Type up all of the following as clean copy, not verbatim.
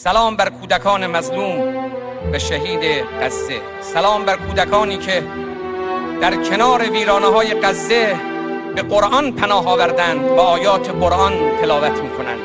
سلام بر کودکان مظلوم و شهید غزه. سلام بر کودکانی که در کنار ویرانه‌های غزه به قرآن پناه آوردند و آیات قرآن تلاوت می‌کنند.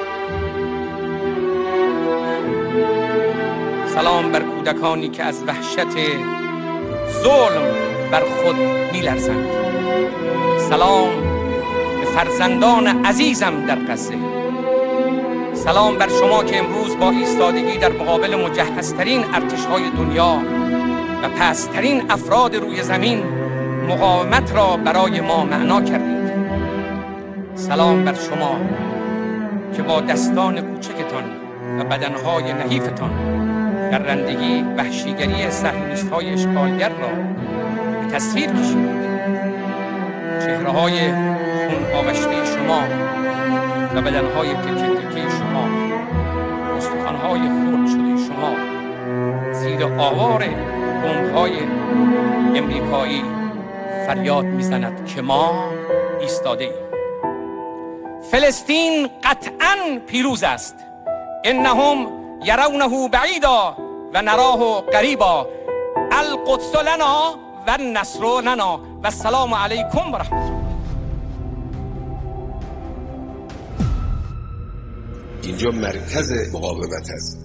سلام بر کودکانی که از وحشت ظلم بر خود می‌لرزند. سلام به فرزندان عزیزم در غزه. سلام بر شما که امروز با ایستادگی در مقابل مجهزترین ارتش‌های دنیا و پست‌ترین افراد روی زمین مقاومت را برای ما معنا کردید. سلام بر شما که با دستان کوچکتان و بدنهای نحیفتان در رندگی وحشیگری صهیونیست‌های اشغالگر را به تصویر کشیدید. چهره‌های خون آغشته شما و بدنهای تکه تکه شما، استخوان‌های خرد شده شما زیر آوار بمب‌های امریکایی فریاد میزند که ما ایستاده ایم. فلسطین قطعاً پیروز است. انهم یرونه بعیدا و نراه قریبا. القدس لنا و النصر لنا و السلام علیکم و رحمت الله. اینجا مرکز مقاومت است.